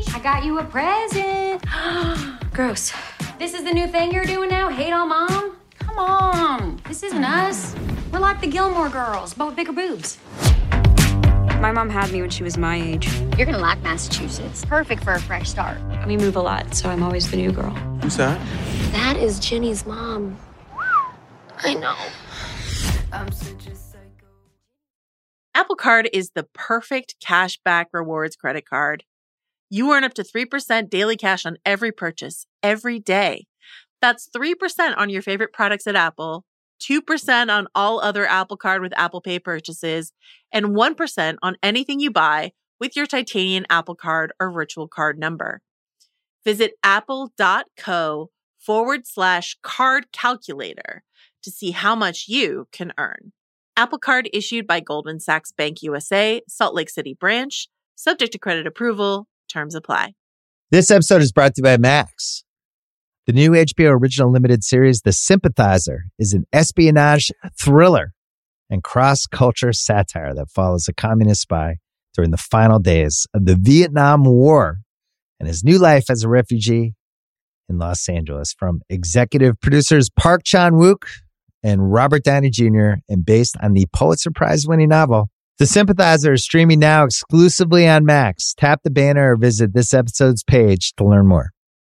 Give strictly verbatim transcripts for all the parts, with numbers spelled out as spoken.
I got you a present. Gross. This is the new thing you're doing now? Hate on mom? Come on. This isn't us. We're like the Gilmore Girls, but with bigger boobs. My mom had me when she was my age. You're gonna like Massachusetts. Perfect for a fresh start. We move a lot, so I'm always the new girl. Who's that? That is Jenny's mom. I know. I'm such a psycho. Apple Card is the perfect cashback rewards credit card. You earn up to three percent daily cash on every purchase, every day. That's three percent on your favorite products at Apple, two percent on all other Apple Card with Apple Pay purchases, and one percent on anything you buy with your titanium Apple Card or virtual card number. Visit apple.co forward slash card calculator to see how much you can earn. Apple Card issued by Goldman Sachs Bank U S A, Salt Lake City branch, subject to credit approval. Terms apply. This episode is brought to you by Max. The new H B O original limited series, The Sympathizer, is an espionage thriller and cross-culture satire that follows a communist spy during the final days of the Vietnam War and his new life as a refugee in Los Angeles. From executive producers Park Chan-wook and Robert Downey Junior and based on the Pulitzer Prize-winning novel, The Sympathizer is streaming now exclusively on Max. Tap the banner or visit this episode's page to learn more.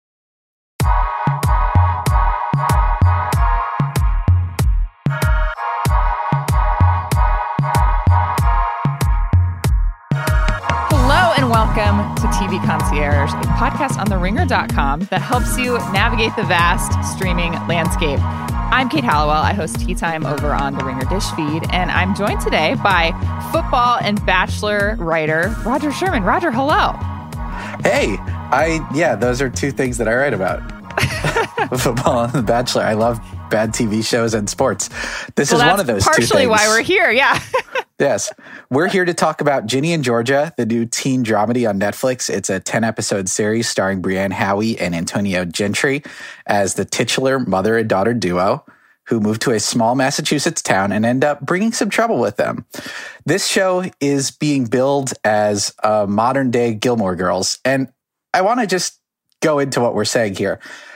Hello and welcome to T V Concierge, a podcast on the ringer dot com that helps you navigate the vast streaming landscape. I'm Kate Hallowell. I host Tea Time over on the Ringer Dish feed, and I'm joined today by football and Bachelor writer Roger Sherman. Roger, hello. Hey, I, yeah, those are two things that I write about. Football and The Bachelor. I love bad T V shows and sports. This well, is one of those two things. partially why we're here, yeah. Yes. We're here to talk about Ginny and Georgia, the new teen dramedy on Netflix. It's a ten-episode series starring Brienne Howie and Antonio Gentry as the titular mother and daughter duo who move to a small Massachusetts town and end up bringing some trouble with them. This show is being billed as a modern-day Gilmore Girls, and I want to just go into what we're saying here.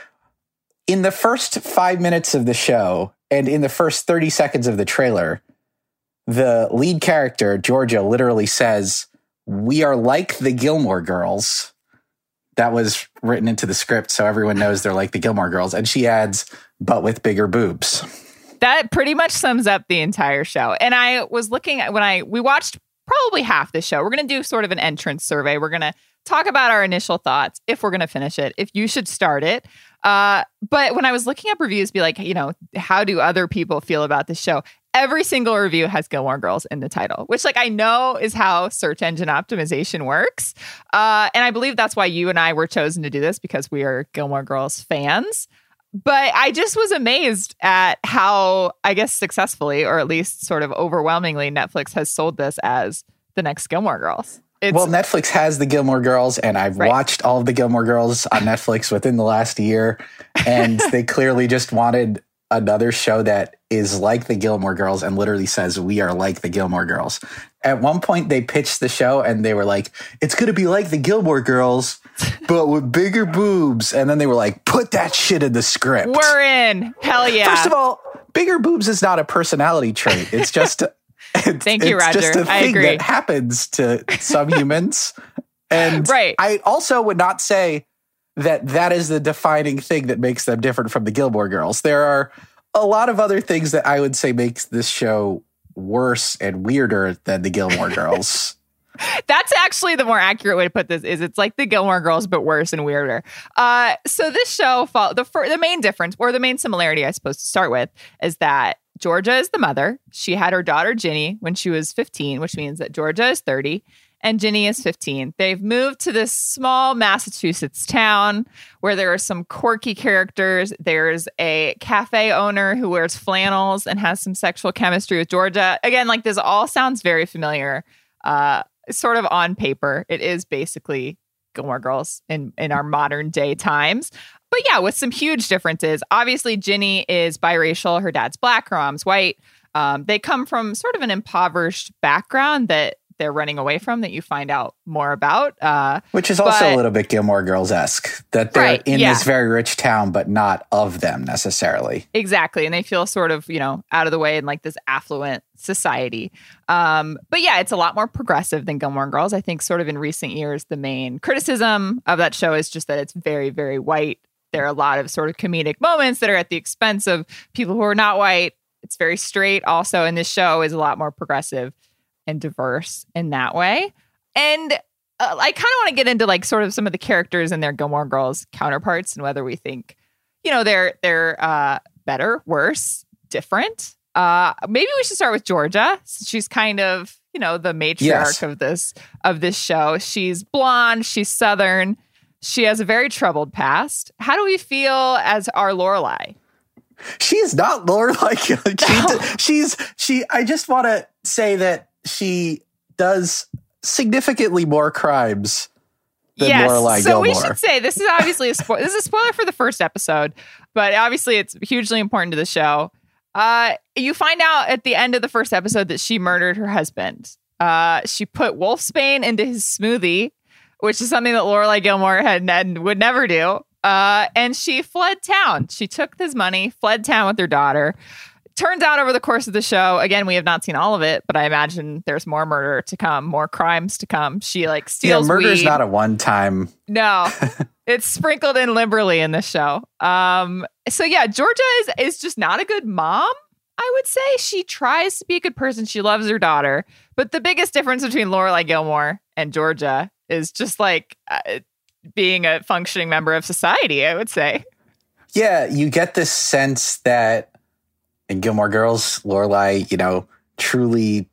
In the first five minutes of the show and in the first thirty seconds of the trailer, the lead character, Georgia, literally says, "We are like the Gilmore Girls." That was written into the script, so everyone knows they're like the Gilmore Girls. And she adds, "but with bigger boobs." That pretty much sums up the entire show. And I was looking at when I, we watched probably half the show. We're going to do sort of an entrance survey. We're going to talk about our initial thoughts, if we're going to finish it, if you should start it. Uh, but when I was looking up reviews, be like, you know, how do other people feel about the show? Every single review has Gilmore Girls in the title, which like I know is how search engine optimization works. Uh, and I believe that's why you and I were chosen to do this, because we are Gilmore Girls fans. But I just was amazed at how, I guess, successfully, or at least sort of overwhelmingly, Netflix has sold this as the next Gilmore Girls. It's, well, Netflix has the Gilmore Girls, and I've right. watched all of the Gilmore Girls on Netflix within the last year. And they clearly just wanted another show that is like the Gilmore Girls and literally says, "We are like the Gilmore Girls." At one point, they pitched the show and they were like, "It's going to be like the Gilmore Girls, but with bigger boobs." And then they were like, "Put that shit in the script." We're in. Hell yeah. First of all, bigger boobs is not a personality trait. It's just it's, Thank you, it's Roger. just a I thing agree. that happens to some humans. And right. I also would not say that that is the defining thing that makes them different from the Gilmore Girls. There are a lot of other things that I would say makes this show worse and weirder than the Gilmore Girls. That's actually the more accurate way to put this. Is it's like the Gilmore Girls, but worse and weirder. Uh, so this show, follow, the fir- the main difference, or the main similarity, I suppose, to start with, is that Georgia is the mother. She had her daughter Ginny when she was fifteen, which means that Georgia is thirty and Ginny is fifteen. They've moved to this small Massachusetts town where there are some quirky characters. There's a cafe owner who wears flannels and has some sexual chemistry with Georgia. Again, like this all sounds very familiar. Uh, sort of on paper, it is basically Gilmore Girls in, in our modern day times. But yeah, with some huge differences. Obviously, Ginny is biracial. Her dad's black, her mom's white. Um, they come from sort of an impoverished background that they're running away from that you find out more about. Uh, Which is also but, a little bit Gilmore Girls-esque, that they're right, in yeah. this very rich town, but not of them necessarily. Exactly. And they feel sort of, you know, out of the way in like this affluent society. Um, but yeah, it's a lot more progressive than Gilmore Girls. I think sort of in recent years, the main criticism of that show is just that it's very, very white. There are a lot of sort of comedic moments that are at the expense of people who are not white. It's very straight also. And this show is a lot more progressive and diverse in that way. And uh, I kind of want to get into like sort of some of the characters and their Gilmore Girls counterparts and whether we think, you know, they're they're uh, better, worse, different. Uh, maybe we should start with Georgia. She's kind of, you know, the matriarch Yes. of this of this show. She's blonde. She's Southern. She has a very troubled past. How do we feel as our Lorelai? She's not Lorelai. She, No. she's she. I just want to say that she does significantly more crimes than Yes. Lorelai So we Gilmore. should say this is obviously a spoiler. This is a spoiler for the first episode, but obviously it's hugely important to the show. Uh, you find out at the end of the first episode that she murdered her husband. Uh, she put wolfsbane into his smoothie, which is something that Lorelai Gilmore had, had would never do. Uh, and she fled town. She took his money, fled town with her daughter. Turns out over the course of the show, again, we have not seen all of it, but I imagine there's more murder to come, more crimes to come. She like yeah, steals murder's weed. not a one-time. No, it's sprinkled in liberally in this show. Um, so yeah, Georgia is is just not a good mom. I would say she tries to be a good person. She loves her daughter, but the biggest difference between Lorelai Gilmore and Georgia is just like uh, being a functioning member of society. I would say. Yeah, you get this sense that in Gilmore Girls, Lorelai, you know, truly,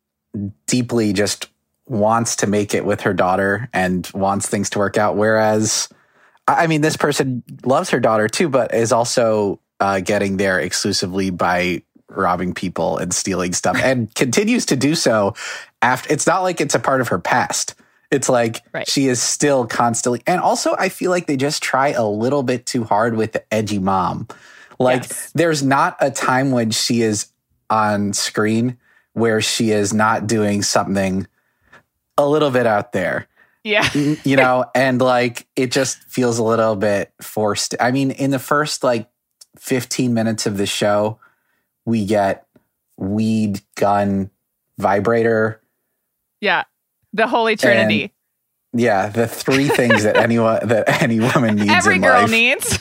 deeply just wants to make it with her daughter and wants things to work out. Whereas, I mean, this person loves her daughter too, but is also uh, getting there exclusively by robbing people and stealing stuff and continues to do so after. It's not like it's a part of her past. It's like Right. she is still constantly. And also, I feel like they just try a little bit too hard with the edgy mom. Like, Yes. there's not a time when she is on screen where she is not doing something a little bit out there, Yeah. you know, and like it just feels a little bit forced. I mean, in the first like fifteen minutes of the show, we get weed, gun, vibrator. Yeah. The Holy Trinity. Yeah, the three things that anyone that any woman needs Every in girl life. needs.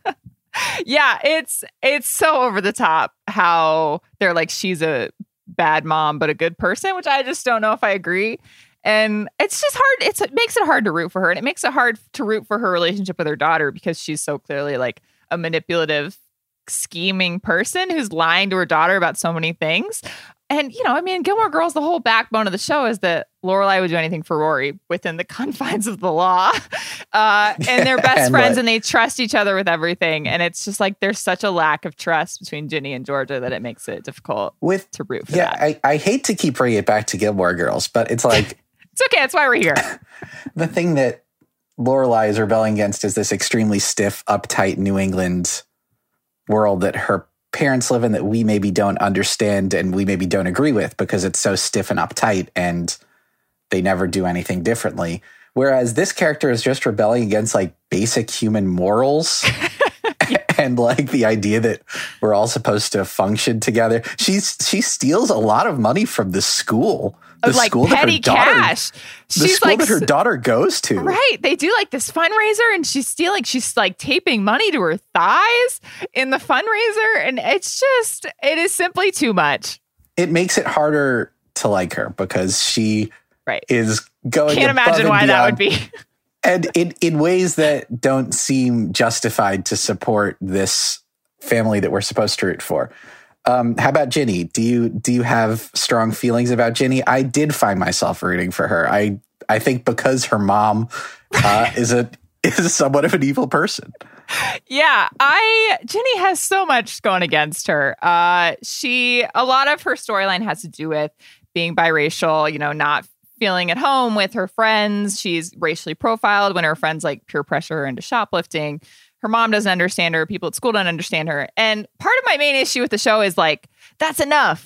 Yeah, it's it's so over the top how they're like she's a bad mom but a good person, which I just don't know if I agree. And it's just hard. It's, it makes it hard to root for her, and it makes it hard to root for her relationship with her daughter because she's so clearly like a manipulative, scheming person who's lying to her daughter about so many things. And, you know, I mean, Gilmore Girls, the whole backbone of the show is that Lorelai would do anything for Rory within the confines of the law. Uh, and they're best And friends what- and they trust each other with everything. And it's just like there's such a lack of trust between Ginny and Georgia that it makes it difficult With to root for yeah, that. I, I hate to keep bringing it back to Gilmore Girls, but it's like It's okay. That's why we're here. the thing that Lorelai is rebelling against is this extremely stiff, uptight New England world that her parents live in that we maybe don't understand and we maybe don't agree with because it's so stiff and uptight and they never do anything differently. Whereas this character is just rebelling against like basic human morals and like the idea that we're all supposed to function together. She's she steals a lot of money from the school. The Of, like school that her petty daughter, cash. the She's school like that her s- daughter goes to. Right. They do like this fundraiser and she's stealing, she's like taping money to her thighs in the fundraiser. And it's just, it is simply too much. It makes it harder to like her because she Right. is going Can't above imagine and why that would beyond, be. and in, in ways that don't seem justified to support this family that we're supposed to root for. Um, how about Ginny? Do you do you have strong feelings about Ginny? I did find myself rooting for her. I I think because her mom uh, is a is somewhat of an evil person. Yeah, I Ginny has so much going against her. Uh, she a lot of her storyline has to do with being biracial, you know, not feeling at home with her friends. She's racially profiled when her friends like peer pressure her into shoplifting. Her mom doesn't understand her. People at school don't understand her. And part of my main issue with the show is like, that's enough.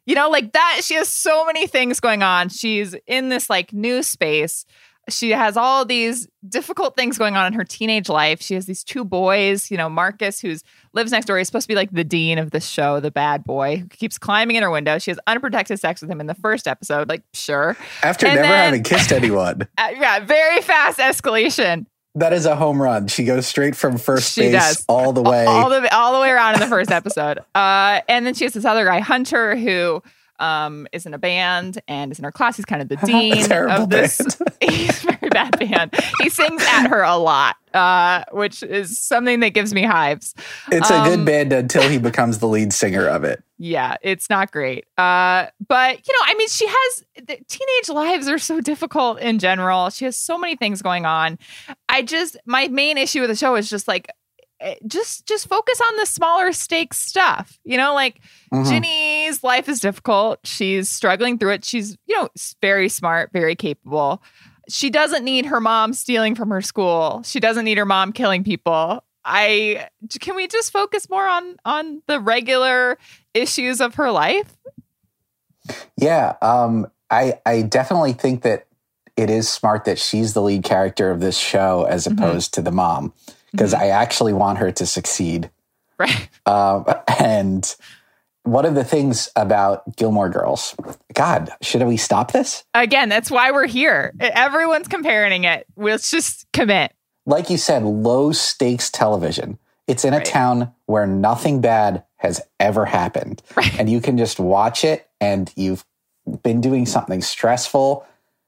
You know, like that. She has so many things going on. She's in this like new space. She has all these difficult things going on in her teenage life. She has these two boys, you know, Marcus, who lives next door. He's supposed to be like the dean of the show, the bad boy, who keeps climbing in her window. She has unprotected sex with him in the first episode. Like, sure. After And never then- having kissed anyone. Uh, yeah, very fast escalation. That is a home run. She goes straight from first She base does. all the way. all the all the way around in the first episode. Uh, and then she has this other guy, Hunter, who um, is in a band and is in her class. He's kind of the dean Terrible of this. band. He's a very bad band. He sings at her a lot, uh, which is something that gives me hives. It's a Um, good band until he becomes the lead singer of it. Yeah, it's not great. Uh, but, you know, I mean, she has the teenage lives are so difficult in general. She has so many things going on. I just, my main issue with the show is just like, eh, just, just focus on the smaller stakes stuff. You know, like Mhm. Ginny's life is difficult. She's struggling through it. She's, you know, s- very smart, very capable. She doesn't need her mom stealing from her school. She doesn't need her mom killing people. I can we just focus more on on the regular issues of her life? Yeah, um, I I definitely think that it is smart that she's the lead character of this show as Mhm. opposed to the mom, because I actually want her to succeed. Right. Um, and one of the things about Gilmore Girls, God, should we stop this? Again, that's why we're here. Everyone's comparing it. Let's just commit. Like you said, low stakes television. It's in a Right. town where nothing bad has ever happened. Right. And you can just watch it and you've been doing something stressful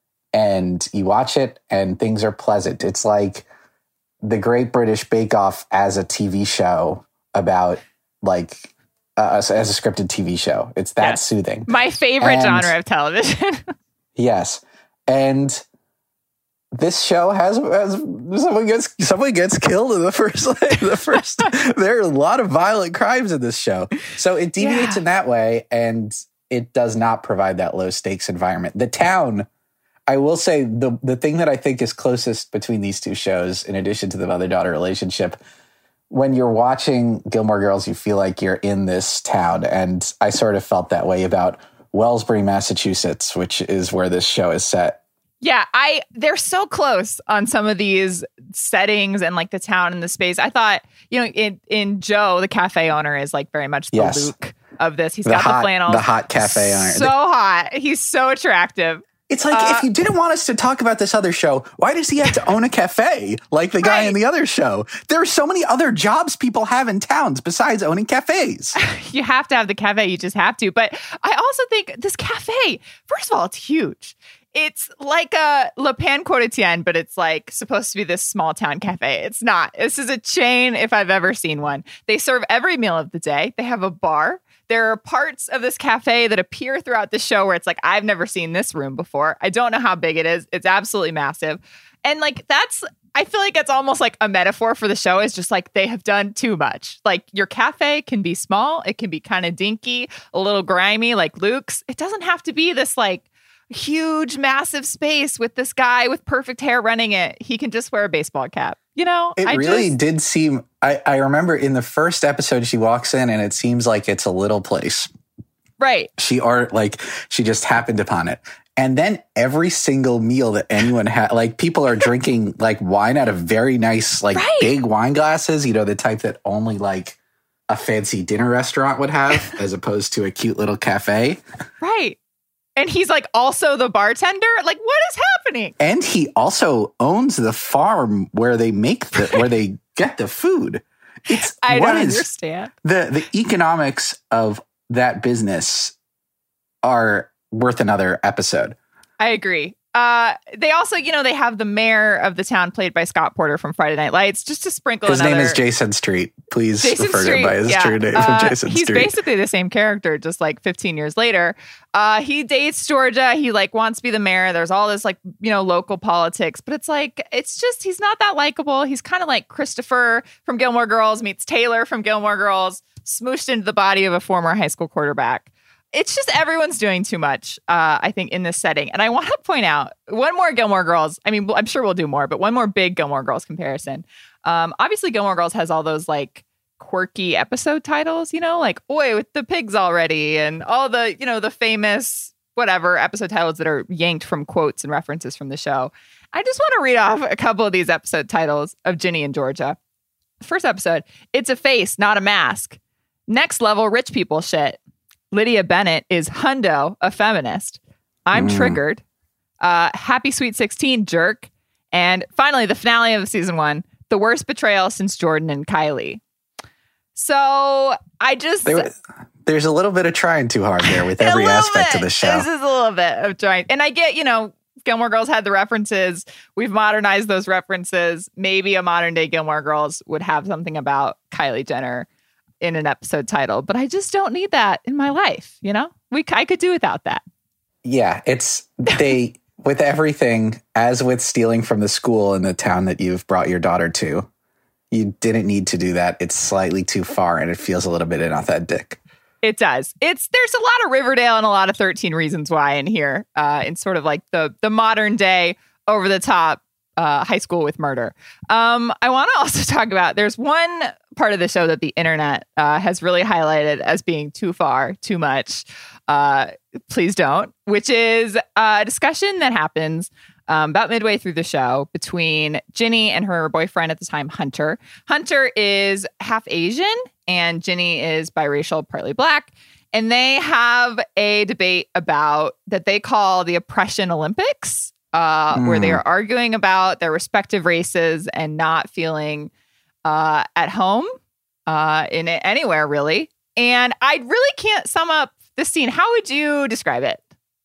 and you watch it and things are pleasant. It's like the Great British Bake Off as a T V show about like uh, as as a scripted T V show. It's that Yes. soothing. My favorite And- genre of television. Yes. And this show has, has someone gets someone gets killed in the first the first there are a lot of violent crimes in this show. So it deviates Yeah. in that way and it does not provide that low stakes environment. The town, I will say the the thing that I think is closest between these two shows, in addition to the mother-daughter relationship, when you're watching Gilmore Girls, you feel like you're in this town. And I sort of felt that way about Wellsbury, Massachusetts, which is where this show is set. Yeah, I they're so close on some of these settings and like the town and the space. I thought, you know, in in Joe, the cafe owner is like very much the Yes. Luke of this. He's The got hot- the flannel. the hot cafe owner. So hot. He's so attractive. It's like, Uh, if you didn't want us to talk about this other show, why does he have to own a cafe like the guy Right. in the other show? There are so many other jobs people have in towns besides owning cafes. You have to have the cafe. You just have to. But I also think this cafe, first of all, it's huge. It's like a Le Pan Quotidien, but it's like supposed to be this small town cafe. It's not. This is a chain if I've ever seen one. They serve every meal of the day. They have a bar. There are parts of this cafe that appear throughout the show where it's like, I've never seen this room before. I don't know how big it is. It's absolutely massive. And like, that's, I feel like it's almost like a metaphor for the show is just like they have done too much. Like your cafe can be small. It can be kind of dinky, a little grimy like Luke's. It doesn't have to be this like huge, massive space with this guy with perfect hair running it. He can just wear a baseball cap. You know, It I really just, did seem, I, I remember in the first episode, she walks in and it seems like it's a little place. right. She or like she just happened upon it. And then every single meal that anyone had, like people are drinking like wine out of very nice, like Right. big wine glasses, you know, the type that only like a fancy dinner restaurant would have as opposed to a cute little cafe. Right. And he's like also the bartender. Like, what is happening? And he also owns the farm where they make the, where they get the food. It's I what don't is- understand. the the economics of that business are worth another episode. I agree. Uh, they also, you know, they have the mayor of the town played by Scott Porter from Friday Night Lights, just to sprinkle His another. name is Jason Street. Please Jason refer to Street, him by his yeah. true name Uh, of Jason he's Street. basically the same character, just like fifteen years later. Uh, he dates Georgia. He like wants to be the mayor. There's all this like, you know, local politics, but it's like, it's just, he's not that likable. He's kind of like Christopher from Gilmore Girls meets Taylor from Gilmore Girls, smooshed into the body of a former high school quarterback. It's just everyone's doing too much, uh, I think, in this setting. And I want to point out one more Gilmore Girls. I mean, I'm sure we'll do more, but one more big Gilmore Girls comparison. Um, obviously, Gilmore Girls has all those like quirky episode titles, you know, like Oi with the pigs already and all the, you know, the famous whatever episode titles that are yanked from quotes and references from the show. I just want to read off a couple of these episode titles of Ginny and Georgia. First episode, It's a Face, Not a Mask. Next Level Rich People Shit. Lydia Bennett is Hundo, a feminist. I'm mm. Triggered. Uh, Happy Sweet sixteen, Jerk. And finally, the finale of season one, The Worst Betrayal Since Jordan and Kylie. So I just... There, there's a little bit of trying too hard there with every aspect bit. of the show. This is a little bit of trying. And I get, you know, Gilmore Girls had the references. We've modernized those references. Maybe a modern day Gilmore Girls would have something about Kylie Jenner in an episode title. But I just don't need that in my life, you know? We I could do without that. Yeah, it's... they with everything, as with stealing from the school in the town that you've brought your daughter to, you didn't need to do that. It's slightly too far, and it feels a little bit inauthentic. It does. It's there's a lot of Riverdale and a lot of thirteen Reasons Why in here, uh, in sort of like the the modern day over the top uh, high school with murder. Um, I want to also talk about there's one part of the show that the internet uh, has really highlighted as being too far, too much. Uh, please don't. Which is a discussion that happens Um, about midway through the show between Ginny and her boyfriend at the time, Hunter. Hunter is half Asian and Ginny is biracial, partly black. And they have a debate about that they call the Oppression Olympics, uh, mm. where they are arguing about their respective races and not feeling uh, at home uh, in it anywhere, really. And I really can't sum up this scene. How would you describe it?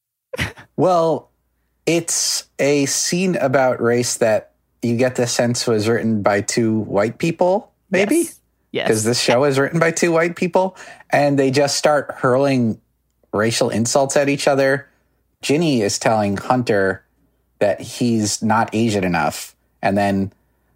Well, it's a scene about race that you get the sense was written by two white people, maybe? Yes. Yes. Because this show is written by two white people. And they just start hurling racial insults at each other. Ginny is telling Hunter that he's not Asian enough. And then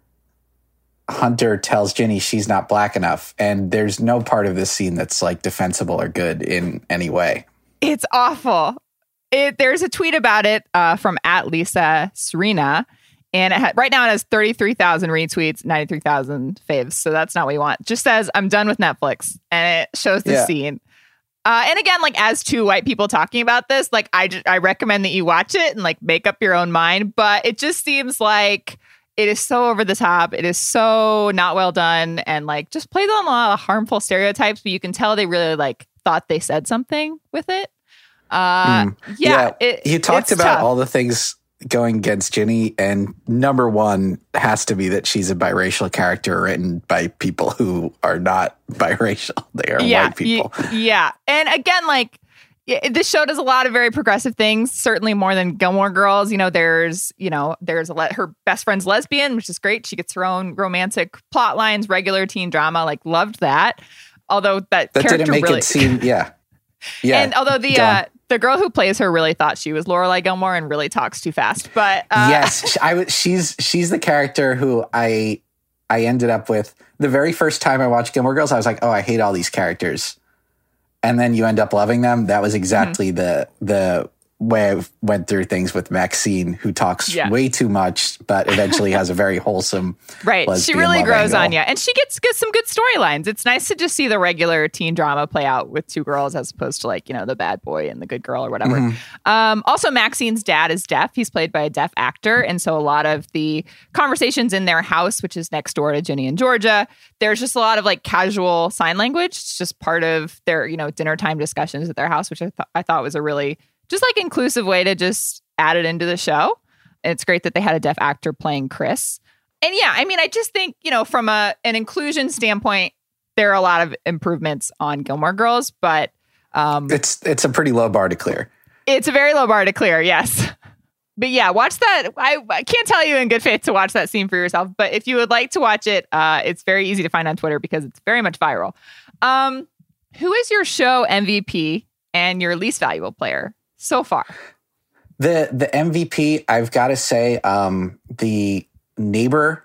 Hunter tells Ginny she's not black enough. And there's no part of this scene that's like defensible or good in any way. It's awful. It, there's a tweet about it uh, from at Lisa Serena, and it ha- right now it has thirty-three thousand retweets, ninety-three thousand faves. So that's not what you want. Just says, I'm done with Netflix. And it shows the yeah. scene. Uh, and again, like as two white people talking about this, like I, j- I recommend that you watch it and like make up your own mind. But it just seems like it is so over the top. It is so not well done. And like just plays on a lot of harmful stereotypes, but you can tell they really like thought they said something with it. Uh, mm. yeah, yeah. It, you talked about tough. all the things going against Ginny, and number one has to be that she's a biracial character written by people who are not biracial. They are yeah, white people. Y- yeah. And again, like this show does a lot of very progressive things, certainly more than Gilmore Girls. You know, there's, you know, there's a le- her best friend's lesbian, which is great. She gets her own romantic plot lines, regular teen drama, like loved that. Although that, that character didn't make really- it seem, yeah. Yeah. And although the uh, the girl who plays her really thought she was Lorelai Gilmore and really talks too fast, but uh, yes, I w- she's she's the character who I I ended up with the very first time I watched Gilmore Girls. I was like, oh, I hate all these characters, and then you end up loving them. That was exactly mm-hmm. the the way I went through things with Maxine, who talks yeah. way too much, but eventually has a very wholesome right. She lesbian really love grows angle. on you, and she gets, gets some good storylines. It's nice to just see the regular teen drama play out with two girls as opposed to like, you know, the bad boy and the good girl or whatever. Mm-hmm. Um, also, Maxine's dad is deaf. He's played by a deaf actor, and so a lot of the conversations in their house, which is next door to Ginny and Georgia, there's just a lot of like casual sign language. It's just part of their, you know, dinner time discussions at their house, which I, th- I thought was a really just like inclusive way to just add it into the show. And it's great that they had a deaf actor playing Chris. And yeah, I mean, I just think, you know, from a an inclusion standpoint, there are a lot of improvements on Gilmore Girls, but um, it's it's a pretty low bar to clear. It's a very low bar to clear, yes. But yeah, watch that. I, I can't tell you in good faith to watch that scene for yourself, but if you would like to watch it, uh, it's very easy to find on Twitter because it's very much viral. Um, who is your show M V P and your least valuable player so far? The the M V P, I've got to say, um, the neighbor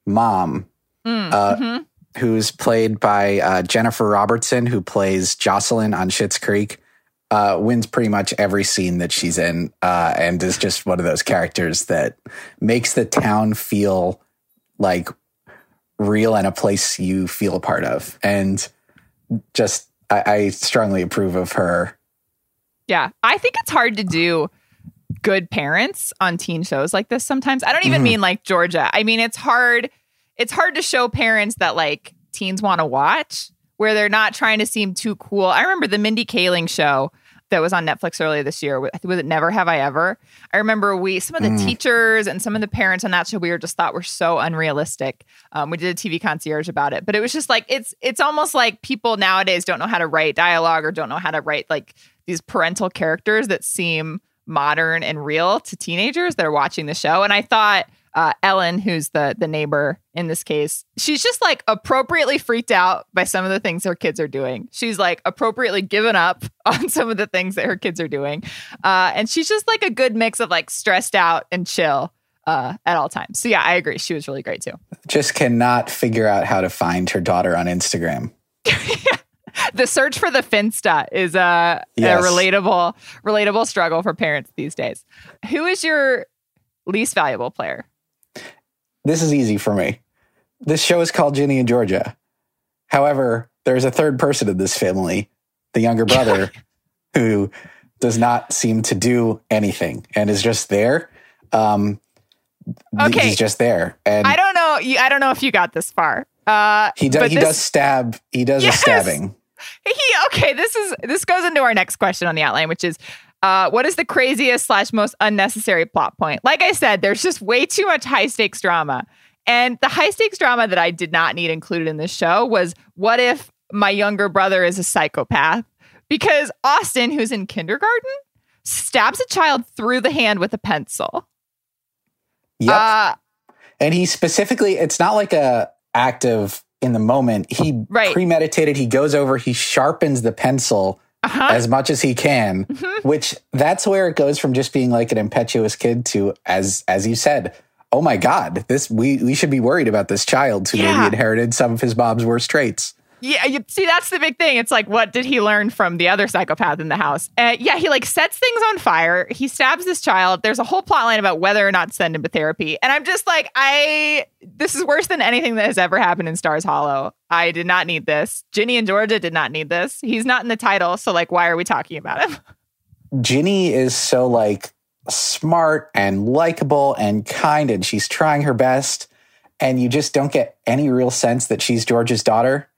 mom, mm, uh, mm-hmm. who's played by uh, Jennifer Robertson, who plays Jocelyn on Schitt's Creek, uh, wins pretty much every scene that she's in, uh, and is just one of those characters that makes the town feel like real and a place you feel a part of. And just, I, I strongly approve of her. Yeah. I think it's hard to do good parents on teen shows like this sometimes. I don't even mm-hmm. mean like Georgia. I mean, it's hard. It's hard to show parents that like teens want to watch, where they're not trying to seem too cool. I remember the Mindy Kaling show that was on Netflix earlier this year. Was it Never Have I Ever? I remember we, some of the mm. teachers and some of the parents on that show, we were just thought were so unrealistic. Um, we did a T V concierge about it, but it was just like, it's, it's almost like people nowadays don't know how to write dialogue or don't know how to write like these parental characters that seem modern and real to teenagers that are watching the show. And I thought uh, Ellen, who's the the neighbor in this case, she's just like appropriately freaked out by some of the things her kids are doing. She's like appropriately given up on some of the things that her kids are doing. Uh, and she's just like a good mix of like stressed out and chill uh, at all times. So yeah, I agree. She was really great too. Just cannot figure out how to find her daughter on Instagram. The search for the Finsta is a, yes. a relatable, relatable struggle for parents these days. Who is your least valuable player? This is easy for me. This show is called Ginny and Georgia. However, there's a third person in this family, the younger brother, who does not seem to do anything and is just there. Um, okay. He's just there. And I don't know. I don't know if you got this far. Uh, he does. He this, does stab. He does yes. a stabbing. He okay. This is this goes into our next question on the outline, which is, uh, what is the craziest slash most unnecessary plot point? Like I said, there's just way too much high stakes drama, and the high stakes drama that I did not need included in this show was, what if my younger brother is a psychopath? Because Austin, who's in kindergarten, stabs a child through the hand with a pencil. Yep. Uh, and he specifically, it's not like a act of in the moment. He right. premeditated. He goes over, he sharpens the pencil uh-huh. as much as he can, mm-hmm. which that's where it goes from just being like an impetuous kid to, as as you said, oh my God, this we we should be worried about this child who yeah. maybe inherited some of his mom's worst traits. Yeah, you see, that's the big thing. It's like, what did he learn from the other psychopath in the house? Uh, yeah, he like sets things on fire. He stabs this child. There's a whole plot line about whether or not to send him to therapy. And I'm just like, I, this is worse than anything that has ever happened in Stars Hollow. I did not need this. Ginny and Georgia did not need this. He's not in the title. So like, why are we talking about him? Ginny is so like smart and likable and kind, and she's trying her best. And you just don't get any real sense that she's George's daughter.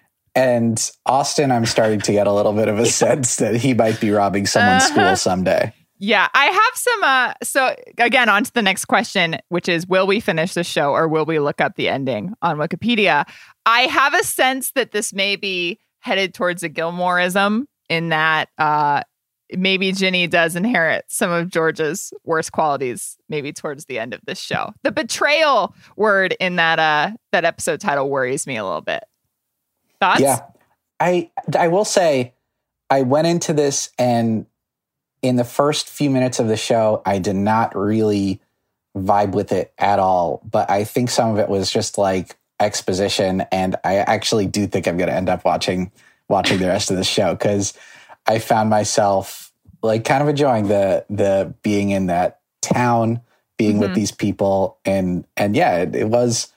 And Austin, I'm starting to get a little bit of a sense that he might be robbing someone's uh-huh. school someday. Yeah, I have some. Uh, so again, on to the next question, which is, will we finish the show or will we look up the ending on Wikipedia? I have a sense that this may be headed towards a Gilmoreism, in that uh, maybe Ginny does inherit some of George's worst qualities, maybe towards the end of this show. The betrayal word in that uh, that episode title worries me a little bit. Thoughts? Yeah, I I will say I went into this, and in the first few minutes of the show, I did not really vibe with it at all. But I think some of it was just like exposition, and I actually do think I'm going to end up watching watching the rest of the show, because I found myself like kind of enjoying the the being in that town, being mm-hmm. with these people, and and yeah, it, it was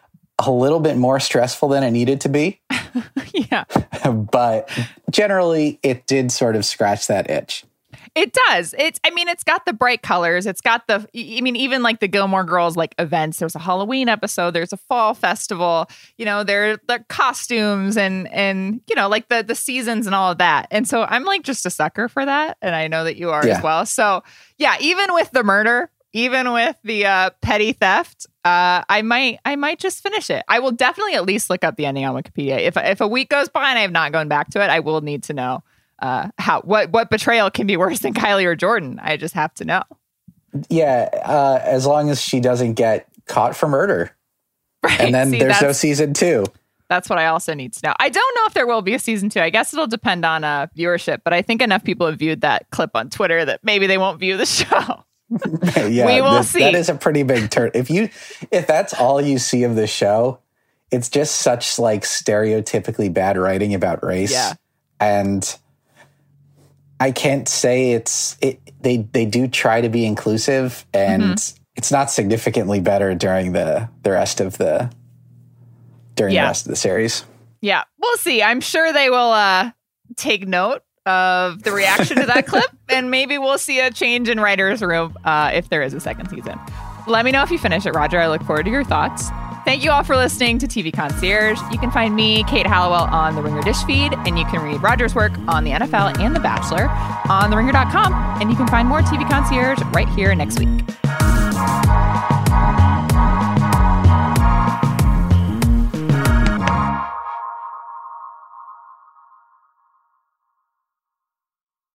a little bit more stressful than it needed to be. Yeah. But generally, it did sort of scratch that itch. It does. It's, I mean, it's got the bright colors. It's got the, I mean, even like the Gilmore Girls, like events, there's a Halloween episode, there's a fall festival, you know, there the costumes and, and, you know, like the, the seasons and all of that. And so I'm like just a sucker for that. And I know that you are yeah. as well. So yeah, even with the murder, even with the uh, petty theft, uh, I might I might just finish it. I will definitely at least look up the ending on Wikipedia. If if a week goes by and I have not gone back to it, I will need to know uh, how what what betrayal can be worse than Kylie or Jordan. I just have to know. Yeah, uh, as long as she doesn't get caught for murder, right. And then See, there's no season two. That's what I also need to know. I don't know if there will be a season two. I guess it'll depend on uh, viewership, but I think enough people have viewed that clip on Twitter that maybe they won't view the show. Yeah, we will that, see. That is a pretty big turn. If you, if that's all you see of the show, it's just such like stereotypically bad writing about race. Yeah. And I can't say it's it. They they do try to be inclusive, and mm-hmm. it's not significantly better during the the rest of the during Yeah. the rest of the series. Yeah, we'll see. I'm sure they will uh, take note of the reaction to that clip, and maybe we'll see a change in writer's room uh, if there is a second season. Let me know if you finish it, Roger. I look forward to your thoughts. Thank you all for listening to T V Concierge. You can find me, Kate Hallowell, on the Ringer Dish feed, and you can read Roger's work on the N F L and The Bachelor on the ringer dot com. And you can find more T V Concierge right here next week.